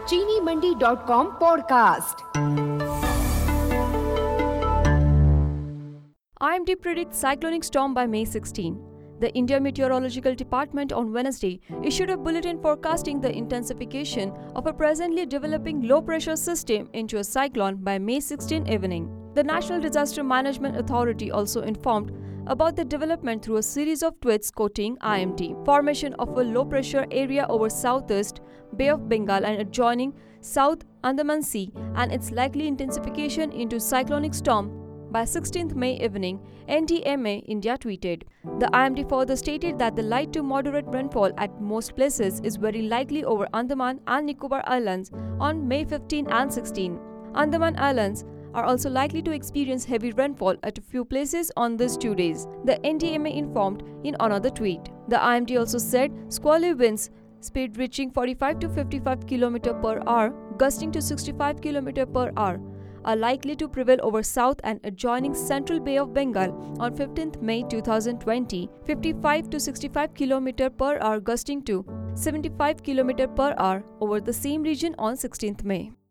cheenimandi.com podcast. IMD predicts cyclonic storm by May 16. The India Meteorological Department on Wednesday issued a bulletin forecasting the intensification of a presently developing low-pressure system into a cyclone by May 16 evening. The National Disaster Management Authority also informed about the development through a series of tweets quoting IMD. Formation of a low-pressure area over southeast Bay of Bengal and adjoining South Andaman Sea and its likely intensification into cyclonic storm by 16th May evening, NDMA India tweeted. The IMD further stated that the light to moderate rainfall at most places is very likely over Andaman and Nicobar Islands on May 15 and 16. Andaman Islands are also likely to experience heavy rainfall at a few places on these 2 days, the NDMA informed in another tweet. The IMD also said squally winds, speed reaching 45 to 55 km per hour, gusting to 65 km per hour, are likely to prevail over South and adjoining Central Bay of Bengal on 15th May 2020, 55 to 65 km per hour gusting to 75 km per hour over the same region on 16th May.